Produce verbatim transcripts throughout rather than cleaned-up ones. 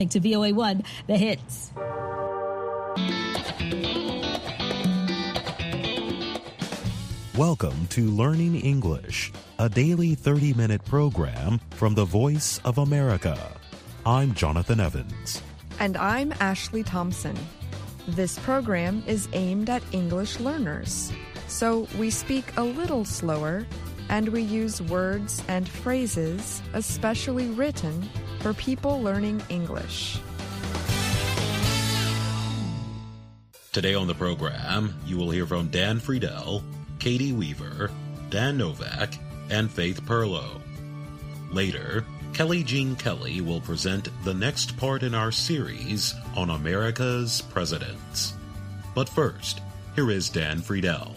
To V O A one, The Hits. Welcome to Learning English, a daily thirty-minute program from the Voice of America. I'm Jonathan Evans. And I'm Ashley Thompson. This program is aimed at English learners, so we speak a little slower and we use words and phrases especially written for people learning English. Today on the program, you will hear from Dan Friedel, Katie Weaver, Dan Novak, and Faith Perlow. Later, Kelly Jean Kelly will present the next part in our series on America's presidents. But first, here is Dan Friedel.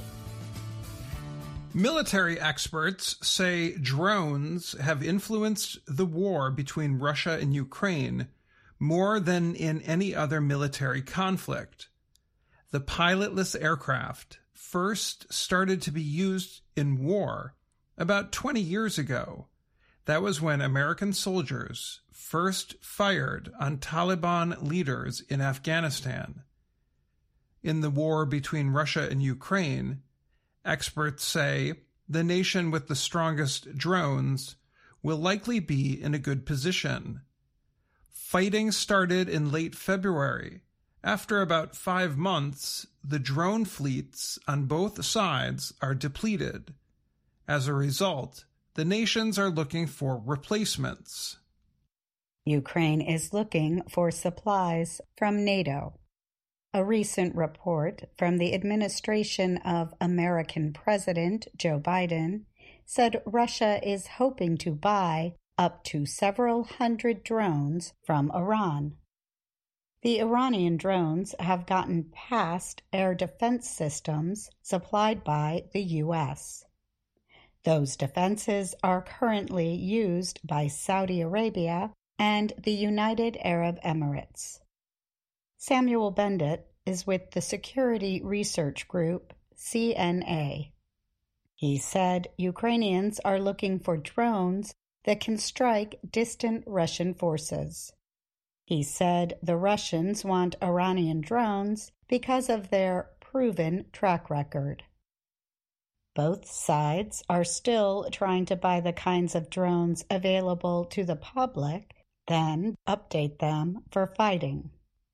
Military experts say drones have influenced the war between Russia and Ukraine more than in any other military conflict. The pilotless aircraft first started to be used in war about twenty years ago. That was when American soldiers first fired on Taliban leaders in Afghanistan. In the war between Russia and Ukraine, experts say the nation with the strongest drones will likely be in a good position. Fighting started in late February. After about five months, the drone fleets on both sides are depleted. As a result, the nations are looking for replacements. Ukraine is looking for supplies from NATO. A recent report from the administration of American President Joe Biden said Russia is hoping to buy up to several hundred drones from Iran. The Iranian drones have gotten past air defense systems supplied by the U S. Those defenses are currently used by Saudi Arabia and the United Arab Emirates. Samuel Bendit is with the security research group C N A. He said Ukrainians are looking for drones that can strike distant Russian forces. He said the Russians want Iranian drones because of their proven track record. Both sides are still trying to buy the kinds of drones available to the public, then update them for fighting.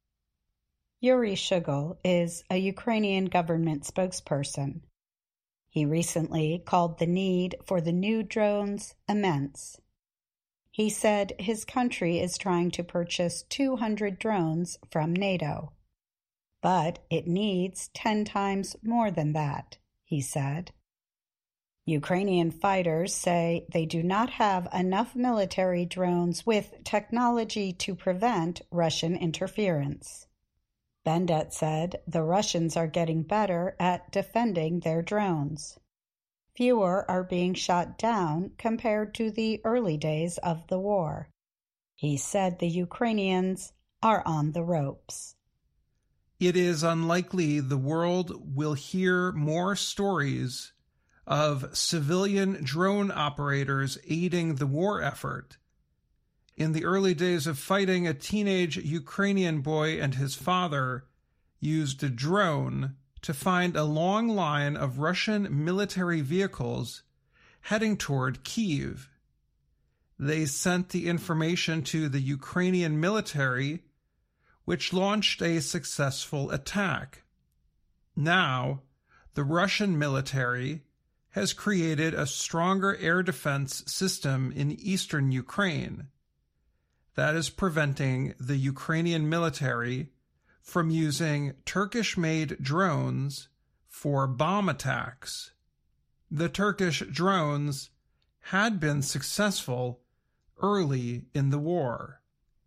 Yuri Shugel is a Ukrainian government spokesperson. He recently called the need for the new drones immense. He said his country is trying to purchase two hundred drones from NATO. But it needs ten times more than that, he said. Ukrainian fighters say they do not have enough military drones with technology to prevent Russian interference. Bendit said the Russians are getting better at defending their drones. Fewer are being shot down compared to the early days of the war. He said the Ukrainians are on the ropes. It is unlikely the world will hear more stories of civilian drone operators aiding the war effort. In the early days of fighting, a teenage Ukrainian boy and his father used a drone to find a long line of Russian military vehicles heading toward Kyiv. They sent the information to the Ukrainian military, which launched a successful attack. Now, the Russian military has created a stronger air defense system in eastern Ukraine that is preventing the Ukrainian military from using Turkish-made drones for bomb attacks. The Turkish drones had been successful early in the war.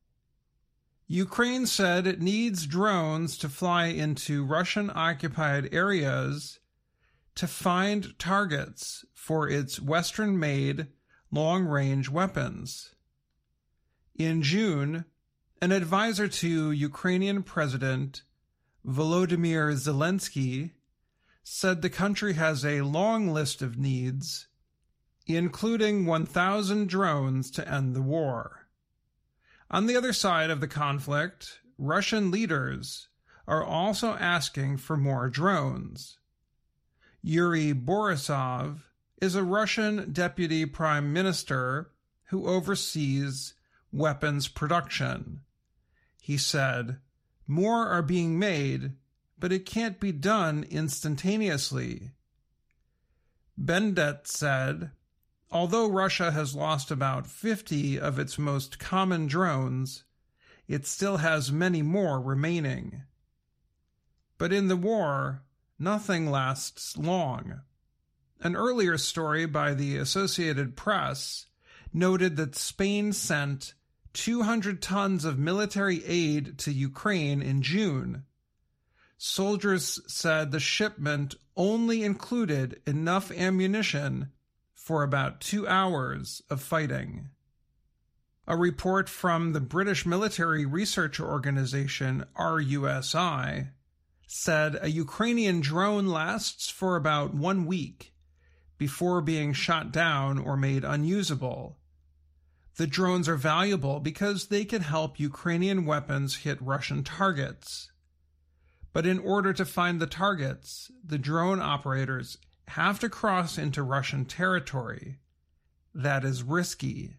Ukraine said it needs drones to fly into Russian-occupied areas to find targets for its Western-made long-range weapons. In June, an advisor to Ukrainian President Volodymyr Zelensky said the country has a long list of needs, including one thousand drones to end the war. On the other side of the conflict, Russian leaders are also asking for more drones. Yuri Borisov is a Russian deputy prime minister who oversees weapons production. He said, "More are being made, but it can't be done instantaneously." Bendet said, although Russia has lost about fifty of its most common drones, it still has many more remaining. But in the war, nothing lasts long. An earlier story by the Associated Press noted that Spain sent two hundred tons of military aid to Ukraine in June. Soldiers said the shipment only included enough ammunition for about two hours of fighting. A report from the British military research organization R U S I said a Ukrainian drone lasts for about one week before being shot down or made unusable. The drones are valuable because they can help Ukrainian weapons hit Russian targets. But in order to find the targets, the drone operators have to cross into Russian territory. That is risky.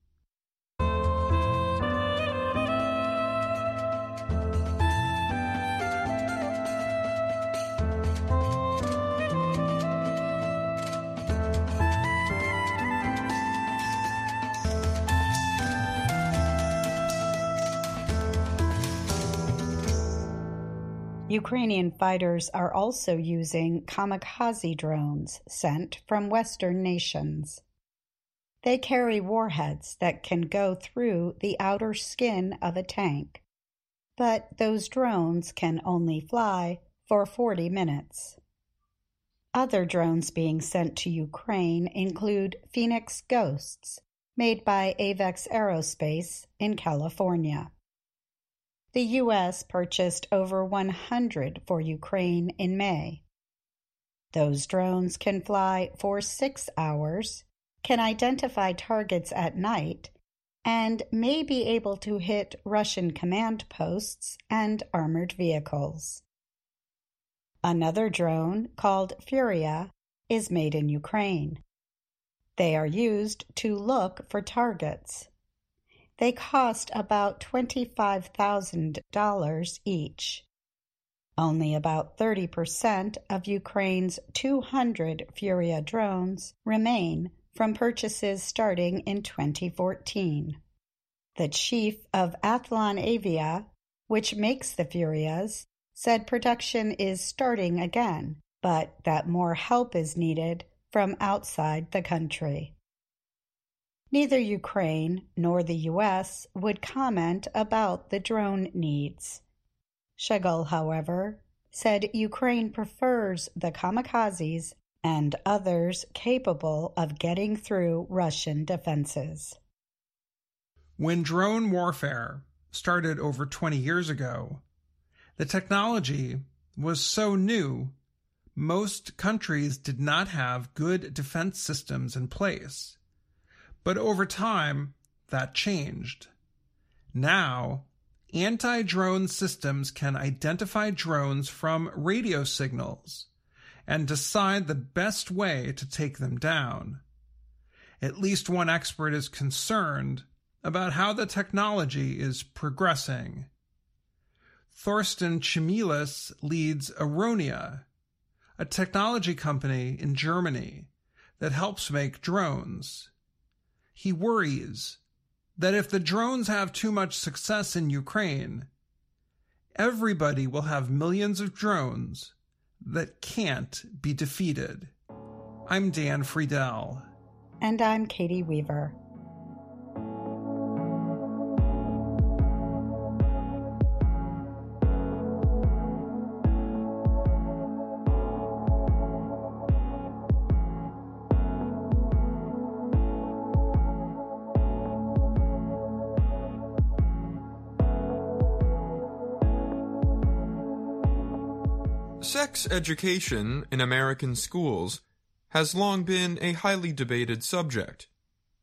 Ukrainian fighters are also using kamikaze drones sent from Western nations. They carry warheads that can go through the outer skin of a tank, but those drones can only fly for forty minutes. Other drones being sent to Ukraine include Phoenix Ghosts, made by Avex Aerospace in California. The U S purchased over one hundred for Ukraine in May. Those drones can fly for six hours, can identify targets at night, and may be able to hit Russian command posts and armored vehicles. Another drone, called Furia, is made in Ukraine. They are used to look for targets. They cost about twenty-five thousand dollars each. Only about thirty percent of Ukraine's two hundred Furia drones remain from purchases starting in twenty fourteen. The chief of Athlon Avia, which makes the Furias, said production is starting again, but that more help is needed from outside the country. Neither Ukraine nor the U S would comment about the drone needs. Shagul, however, said Ukraine prefers the kamikazes and others capable of getting through Russian defenses. When drone warfare started over twenty years ago, the technology was so new, most countries did not have good defense systems in place. But over time, that changed. Now, anti-drone systems can identify drones from radio signals and decide the best way to take them down. At least one expert is concerned about how the technology is progressing. Thorsten Chimilis leads Aronia, a technology company in Germany that helps make drones. He worries that if the drones have too much success in Ukraine, everybody will have millions of drones that can't be defeated. I'm Dan Friedel. And I'm Katie Weaver. Sex education in American schools has long been a highly debated subject.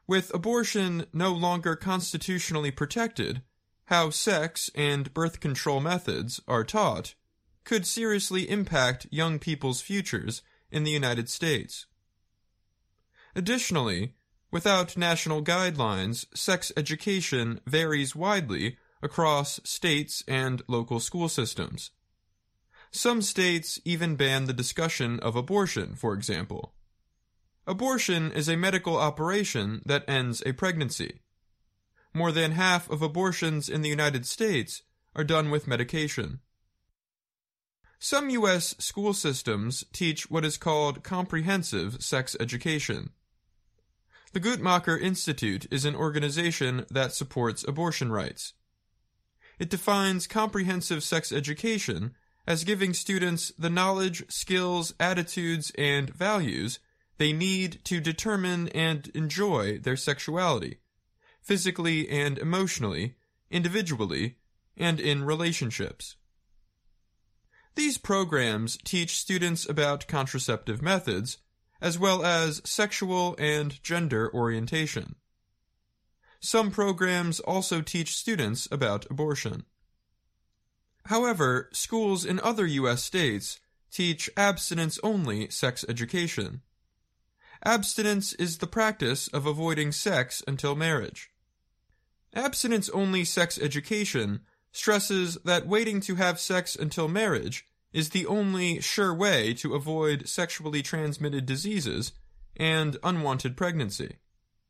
With abortion no longer constitutionally protected, how sex and birth control methods are taught could seriously impact young people's futures in the United States. Additionally, without national guidelines, sex education varies widely across states and local school systems. Some states even ban the discussion of abortion, for example. Abortion is a medical operation that ends a pregnancy. More than half of abortions in the United States are done with medication. Some U S school systems teach what is called comprehensive sex education. The Guttmacher Institute is an organization that supports abortion rights. It defines comprehensive sex education as giving students the knowledge, skills, attitudes, and values they need to determine and enjoy their sexuality, physically and emotionally, individually, and in relationships. These programs teach students about contraceptive methods, as well as sexual and gender orientation. Some programs also teach students about abortion. However, schools in other U S states teach abstinence-only sex education. Abstinence is the practice of avoiding sex until marriage. Abstinence-only sex education stresses that waiting to have sex until marriage is the only sure way to avoid sexually transmitted diseases and unwanted pregnancy.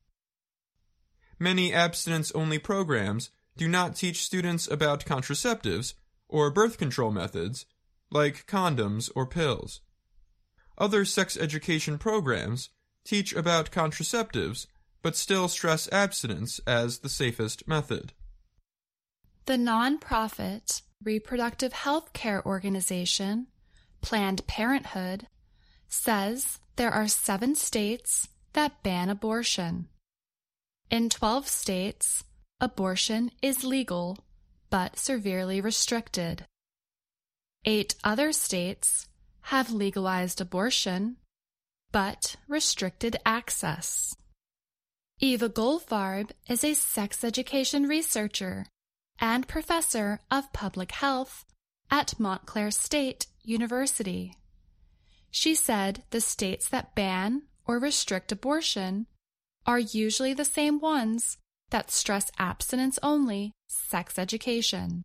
Many abstinence-only programs do not teach students about contraceptives or birth control methods, like condoms or pills. Other sex education programs teach about contraceptives, but still stress abstinence as the safest method. The nonprofit reproductive health care organization, Planned Parenthood, says there are seven states that ban abortion. In twelve states, abortion is legal, but severely restricted. Eight other states have legalized abortion, but restricted access. Eva Goldfarb is a sex education researcher and professor of public health at Montclair State University. She said the states that ban or restrict abortion are usually the same ones that stress abstinence-only sex education.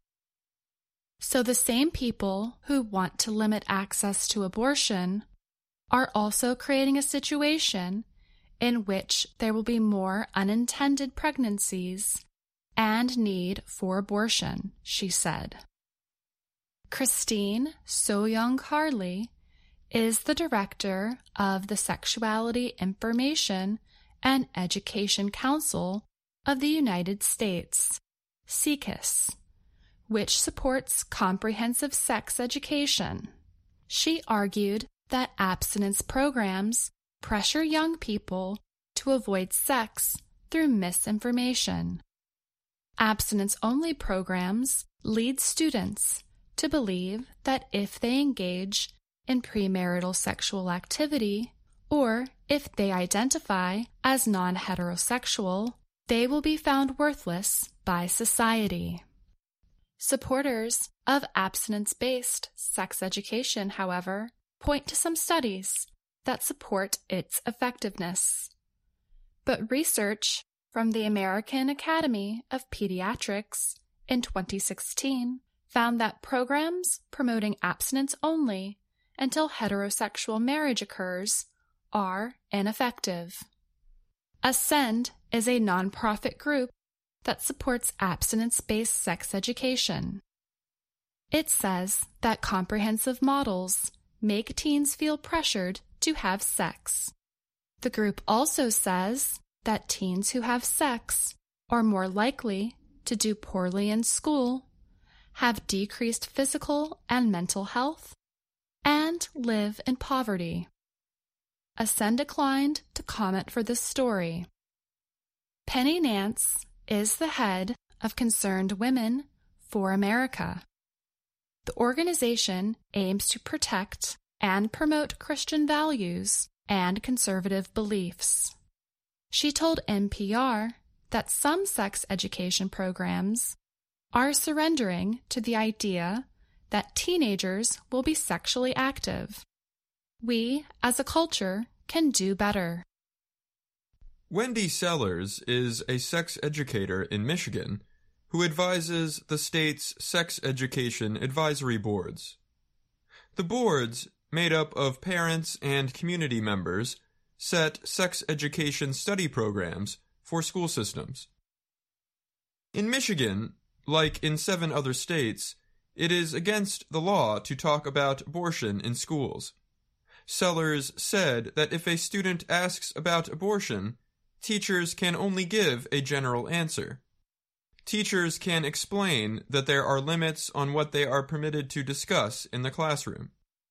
So the same people who want to limit access to abortion are also creating a situation in which there will be more unintended pregnancies and need for abortion, she said. Christine So-Young-Harley is the director of the Sexuality Information and Education Council of the United States, S E C U S, which supports comprehensive sex education. She argued that abstinence programs pressure young people to avoid sex through misinformation. Abstinence-only programs lead students to believe that if they engage in premarital sexual activity, or if they identify as non-heterosexual, they will be found worthless by society. Supporters of abstinence-based sex education, however, point to some studies that support its effectiveness. But research from the American Academy of Pediatrics in twenty sixteen found that programs promoting abstinence only until heterosexual marriage occurs are ineffective. Ascend is a nonprofit group that supports abstinence-based sex education. It says that comprehensive models make teens feel pressured to have sex. The group also says that teens who have sex are more likely to do poorly in school, have decreased physical and mental health, and live in poverty. Ascend declined to comment for this story. Penny Nance is the head of Concerned Women for America. The organization aims to protect and promote Christian values and conservative beliefs. She told N P R that some sex education programs are surrendering to the idea that teenagers will be sexually active. We, as a culture, can do better. Wendy Sellers is a sex educator in Michigan who advises the state's sex education advisory boards. The boards, made up of parents and community members, set sex education study programs for school systems. In Michigan, like in seven other states, it is against the law to talk about abortion in schools. Sellers said that if a student asks about abortion, teachers can only give a general answer. Teachers can explain that there are limits on what they are permitted to discuss in the classroom.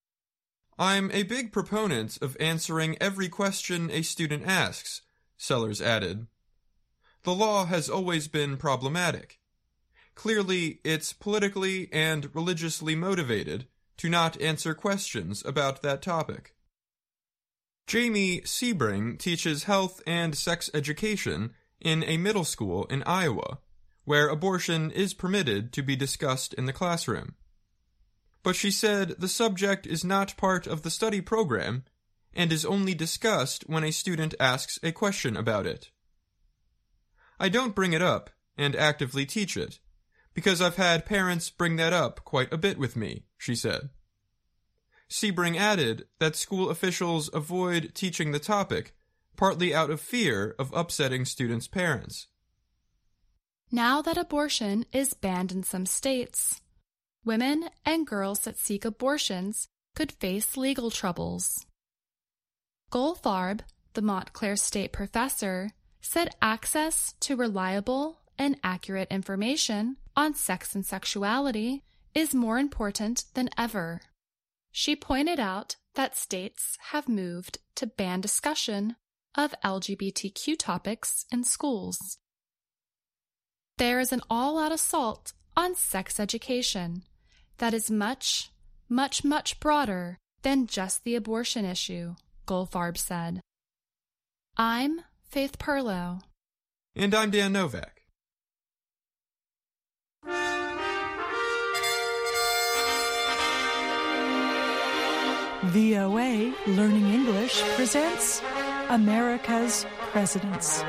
I'm a big proponent of answering every question a student asks, Sellers added. The law has always been problematic. Clearly, it's politically and religiously motivated to not answer questions about that topic. Jamie Sebring teaches health and sex education in a middle school in Iowa, where abortion is permitted to be discussed in the classroom. But she said the subject is not part of the study program and is only discussed when a student asks a question about it. I don't bring it up and actively teach it, because I've had parents bring that up quite a bit with me, she said. Sebring added that school officials avoid teaching the topic partly out of fear of upsetting students' parents. Now that abortion is banned in some states, women and girls that seek abortions could face legal troubles. Goldfarb, the Montclair State professor, said access to reliable and accurate information on sex and sexuality is more important than ever. She pointed out that states have moved to ban discussion of L G B T Q topics in schools. There is an all-out assault on sex education that is much, much, much broader than just the abortion issue, Goldfarb said. I'm Faith Perlow. And I'm Dan Novak. V O A Learning English presents America's Presidents.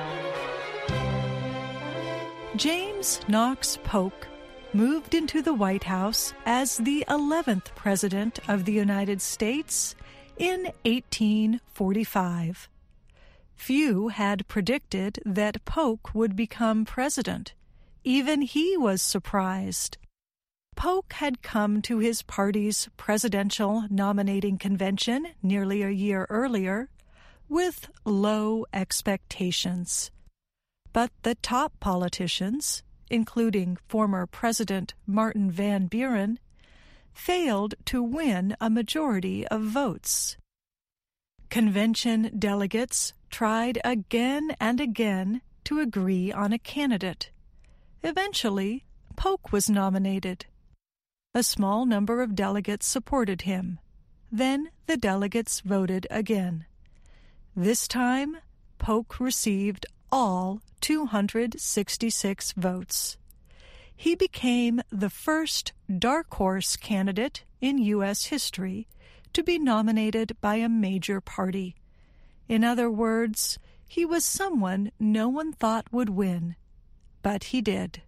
James Knox Polk moved into the White House as the eleventh President of the United States in eighteen forty-five. Few had predicted that Polk would become president. Even he was surprised. Polk had come to his party's presidential nominating convention nearly a year earlier with low expectations. But the top politicians, including former President Martin Van Buren, failed to win a majority of votes. Convention delegates tried again and again to agree on a candidate. Eventually, Polk was nominated. A small number of delegates supported him. Then the delegates voted again. This time, Polk received all two hundred sixty-six votes. He became the first dark horse candidate in U S history to be nominated by a major party. In other words, he was someone no one thought would win, but he did.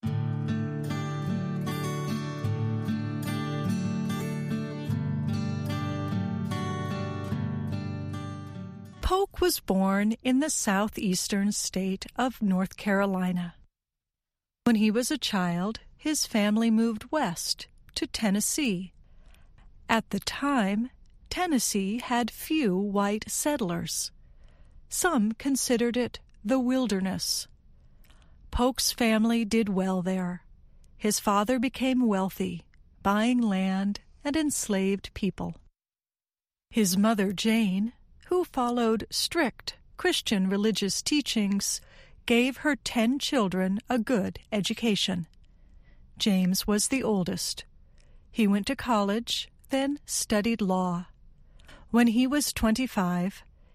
Polk was born in the southeastern state of North Carolina. When he was a child, his family moved west to Tennessee. At the time, Tennessee had few white settlers. Some considered it the wilderness. Polk's family did well there. His father became wealthy, buying land and enslaved people. His mother, Jane, who followed strict Christian religious teachings, gave her ten children a good education. James was the oldest. He went to college, then studied law. When he was twenty-five,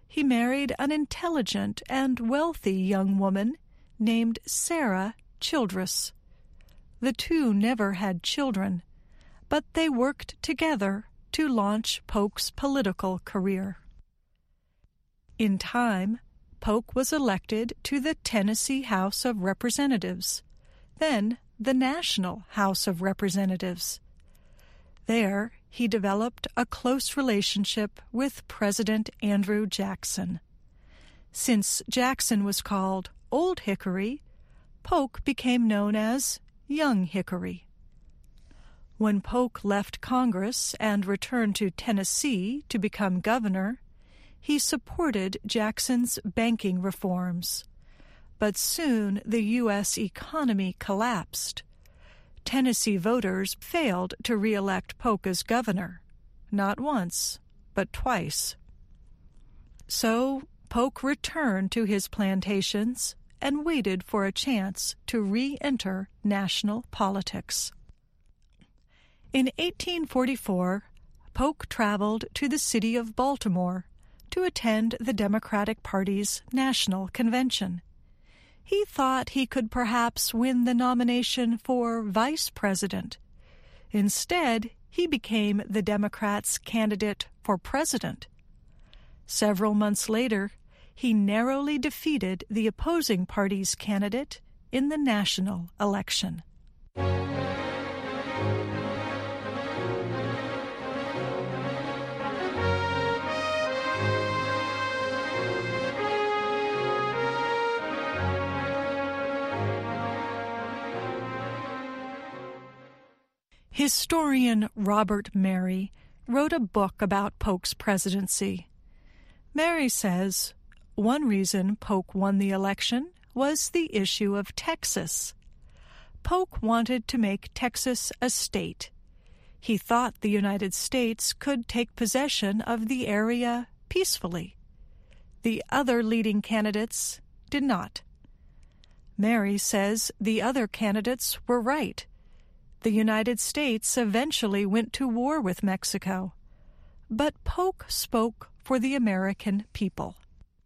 he married an intelligent and wealthy young woman named Sarah Childress. The two never had children, but they worked together to launch Polk's political career. In time, Polk was elected to the Tennessee House of Representatives, then the National House of Representatives. There, he developed a close relationship with President Andrew Jackson. Since Jackson was called Old Hickory, Polk became known as Young Hickory. When Polk left Congress and returned to Tennessee to become governor, he supported Jackson's banking reforms. But soon the U S economy collapsed. Tennessee voters failed to re-elect Polk as governor, not once, but twice. So Polk returned to his plantations and waited for a chance to re-enter national politics. In eighteen forty-four, Polk traveled to the city of Baltimore to attend the Democratic Party's national convention. He thought he could perhaps win the nomination for vice president. Instead, he became the Democrats' candidate for president. Several months later, he narrowly defeated the opposing party's candidate in the national election. Historian Robert Merry wrote a book about Polk's presidency. Merry says, one reason Polk won the election was the issue of Texas. Polk wanted to make Texas a state. He thought the United States could take possession of the area peacefully. The other leading candidates did not. Merry says the other candidates were right. The United States eventually went to war with Mexico, but Polk spoke for the American people.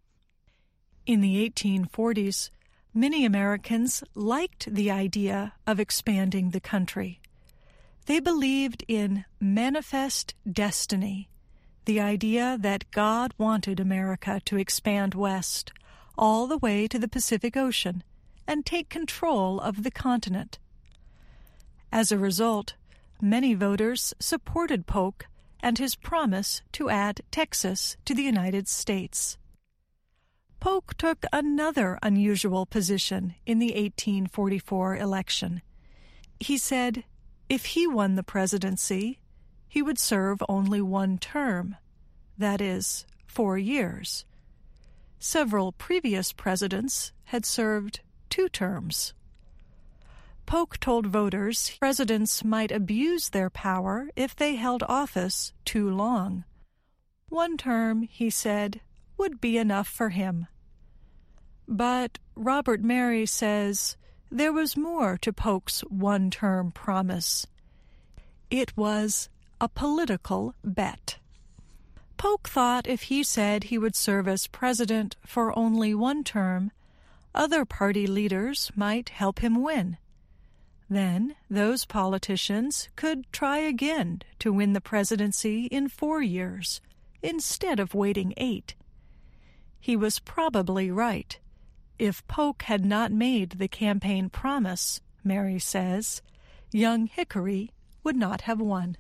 In the eighteen forties, many Americans liked the idea of expanding the country. They believed in manifest destiny, the idea that God wanted America to expand west, all the way to the Pacific Ocean, and take control of the continent. As a result, many voters supported Polk and his promise to add Texas to the United States. Polk took another unusual position in the eighteen forty-four election. He said if he won the presidency, he would serve only one term, that is, four years. Several previous presidents had served two terms. Polk told voters presidents might abuse their power if they held office too long. One term, he said, would be enough for him. But Robert Merry says there was more to Polk's one-term promise. It was a political bet. Polk thought if he said he would serve as president for only one term, other party leaders might help him win. Then those politicians could try again to win the presidency in four years, instead of waiting eight. He was probably right. If Polk had not made the campaign promise, Merry says, Young Hickory would not have won.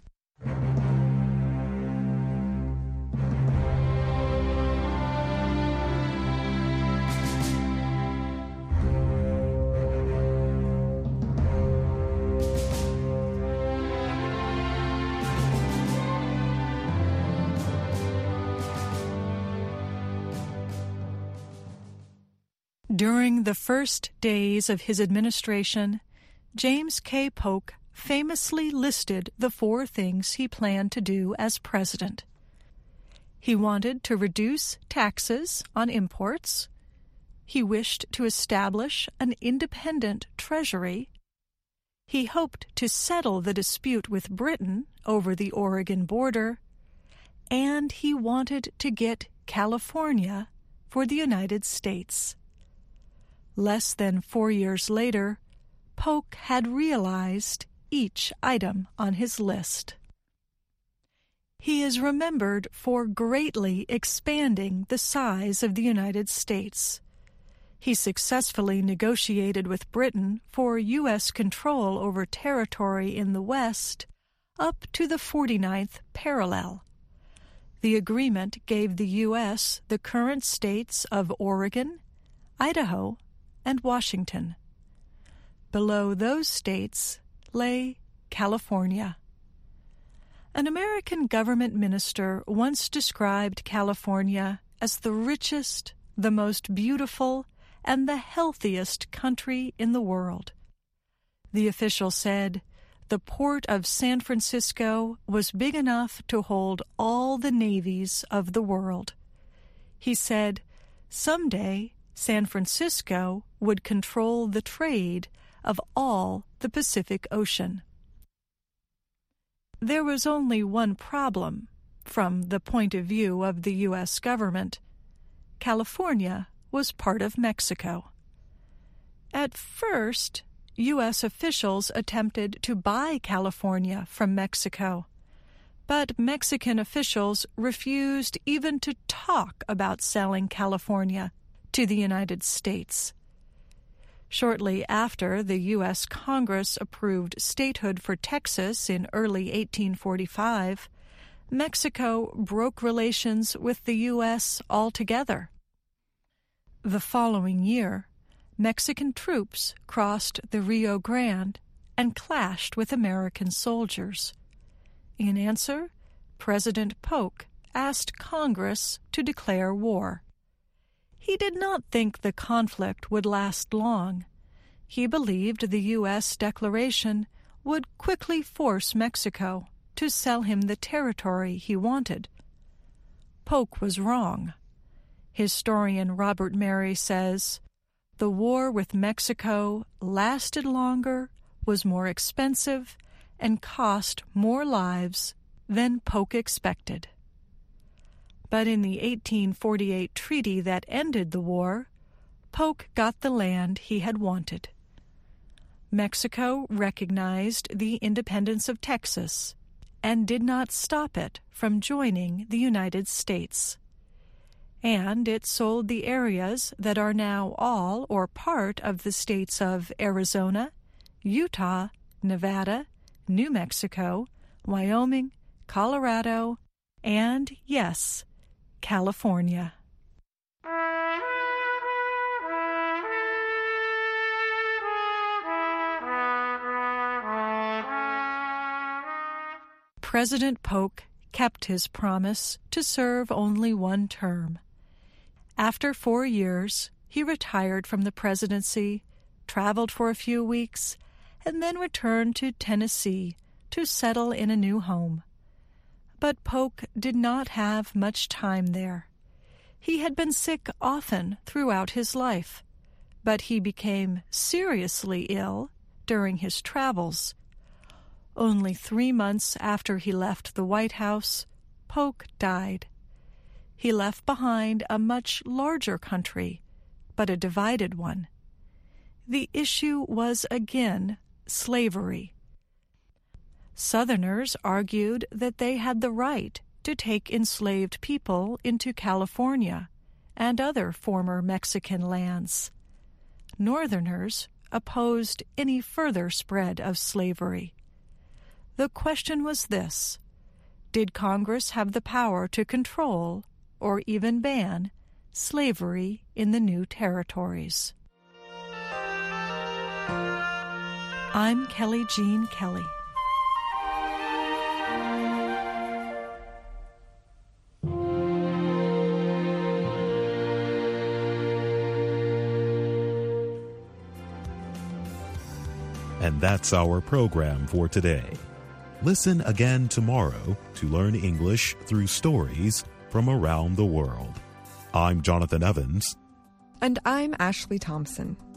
During the first days of his administration, James K. Polk famously listed the four things he planned to do as president. He wanted to reduce taxes on imports. He wished to establish an independent treasury. He hoped to settle the dispute with Britain over the Oregon border. And he wanted to get California for the United States. Less than four years later, Polk had realized each item on his list. He is remembered for greatly expanding the size of the United States. He successfully negotiated with Britain for U S control over territory in the West up to the forty-ninth parallel. The agreement gave the U S the current states of Oregon, Idaho, and Washington. Below those states lay California. An American government minister once described California as the richest, the most beautiful, and the healthiest country in the world. The official said, the port of San Francisco was big enough to hold all the navies of the world. He said, someday San Francisco would control the trade of all the Pacific Ocean. There was only one problem from the point of view of the U S government. California was part of Mexico. At first, U S officials attempted to buy California from Mexico, but Mexican officials refused even to talk about selling California to the United States. Shortly after the U S Congress approved statehood for Texas in early eighteen forty-five, Mexico broke relations with the U S altogether. The following year, Mexican troops crossed the Rio Grande and clashed with American soldiers. In answer, President Polk asked Congress to declare war. He did not think the conflict would last long. He believed the U S declaration would quickly force Mexico to sell him the territory he wanted. Polk was wrong. Historian Robert Mary says, the war with Mexico lasted longer, was more expensive, and cost more lives than Polk expected. But in the eighteen forty-eight treaty that ended the war, Polk got the land he had wanted. Mexico recognized the independence of Texas and did not stop it from joining the United States. And it sold the areas that are now all or part of the states of Arizona, Utah, Nevada, New Mexico, Wyoming, Colorado, and, yes, California. President Polk kept his promise to serve only one term. After four years, he retired from the presidency, traveled for a few weeks, and then returned to Tennessee to settle in a new home. But Polk did not have much time there. He had been sick often throughout his life, but he became seriously ill during his travels. Only three months after he left the White House, Polk died. He left behind a much larger country, but a divided one. The issue was again slavery. Southerners argued that they had the right to take enslaved people into California and other former Mexican lands. Northerners opposed any further spread of slavery. The question was this: did Congress have the power to control or even ban slavery in the new territories? I'm Kelly Jean Kelly. And that's our program for today. Listen again tomorrow to learn English through stories from around the world. I'm Jonathan Evans. And I'm Ashley Thompson.